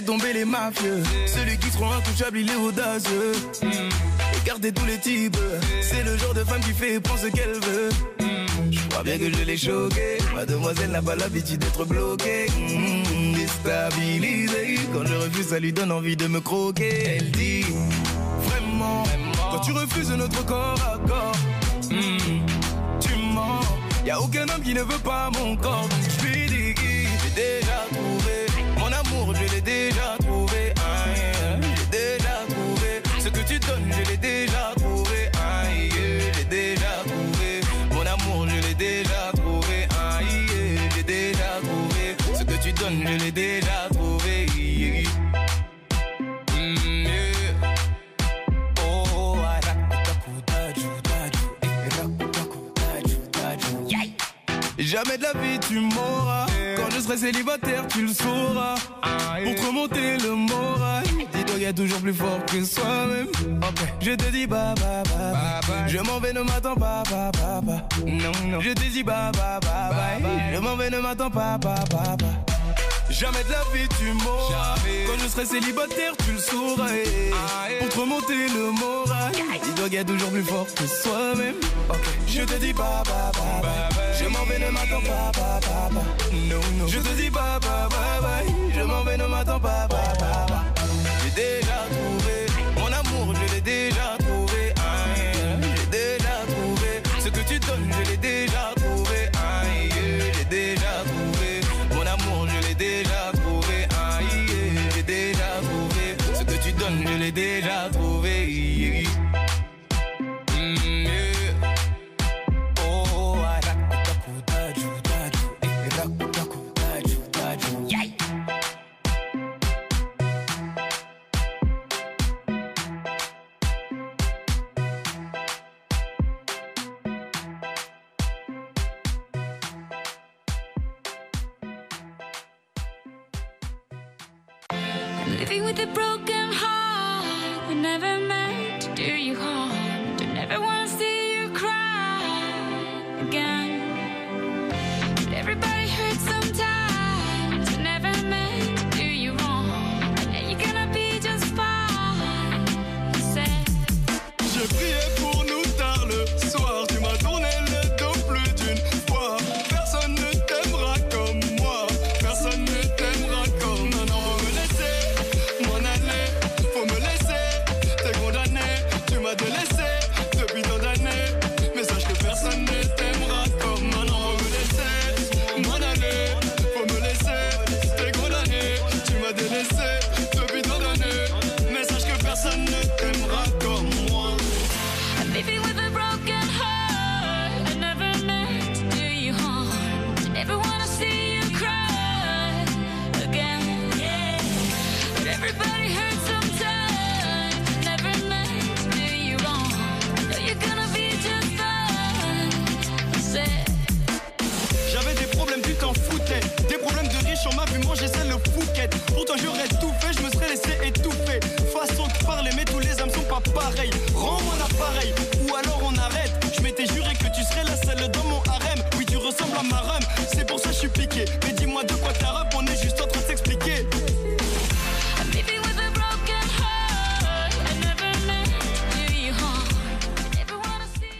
tomber les mafieux. Celui qui se rend intouchable, il est audacieux. Écartez tous les types. C'est le genre de femme qui fait et prend ce qu'elle veut. Je crois bien que je l'ai choquée. Mademoiselle n'a pas l'habitude d'être bloquée. Déstabilisée. Quand je refuse, ça lui donne envie de me croquer. Elle dit vraiment, quand tu refuses notre corps à corps, tu mens. Y'a aucun homme qui ne veut pas mon corps. Donc je lui dis, j'ai déjà trouvé mon amour, je l'ai déjà trouvé. J'ai déjà trouvé ce que tu donnes, je l'ai déjà trouvé. J'ai déjà trouvé mon amour, je l'ai déjà trouvé. J'ai déjà trouvé ce que tu donnes, je l'ai déjà trouvé. Jamais de la vie tu m'auras. Quand je serai célibataire tu le sauras. Pour te remonter le moral, dis-toi qu'il y a toujours plus fort que soi-même. Je te dis bye bye bye bye. Je m'en vais, ne m'attends pas bye bye bye. Non. Je te dis bye bye bye bye. Je m'en vais, ne m'attends pas bye bye bye. Jamais de la vie tu m'auras. Quand je serai célibataire tu le sauras. Pour te remonter le moral, dis-toi qu'il y a toujours plus fort que soi-même. Je te dis bye bye bye bye. Je m'en vais, ne m'attends pas bye bye bye. Non. Je te dis bye bye bye bye. Je m'en vais, ne m'attends pas bye bye bye. J'ai déjà trouvé mon amour, je l'ai déjà trouvé. J'ai déjà trouvé ce que tu donnes, je l'ai déjà trouvé. J'ai déjà trouvé mon amour, je l'ai déjà trouvé. J'ai déjà trouvé ce que tu donnes, je l'ai déjà trouvé. Living with a broken heart, we never meant to do you harm. Don't ever wanna see you cry again. But everybody hurts sometimes, we never meant to do you wrong. And you're gonna be just fine. Je priais pour nous tard le soir, tu m'as tourné le dos plus d'une fois. Personne ne t'aimera comme moi, personne ne t'aimera comme moi. Non, faut me laisser m'en aller, faut me laisser, t'es condamné, tu m'as délaissé depuis tant d'années. Mais sache que personne ne t'aimera comme moi. Non, faut me laisser m'en aller, faut me laisser, t'es condamné, tu m'as délaissé depuis tant d'années. Mais sache que personne ne t'aimera comme moi. Living with a broken heart, I never meant to do you harm. Never wanna see you cry again. But everybody hurts sometimes, never meant to do you wrong. No, you're gonna be just fine. J'avais des problèmes, tu t'en foutais. Des problèmes de riches, on m'a vu manger celle le Phuket. Pourtant j'aurais tout fait, je me serais laissé étouffer. Façon de parler, mais tous les hommes sont pas pareils. Rends-moi l'appareil,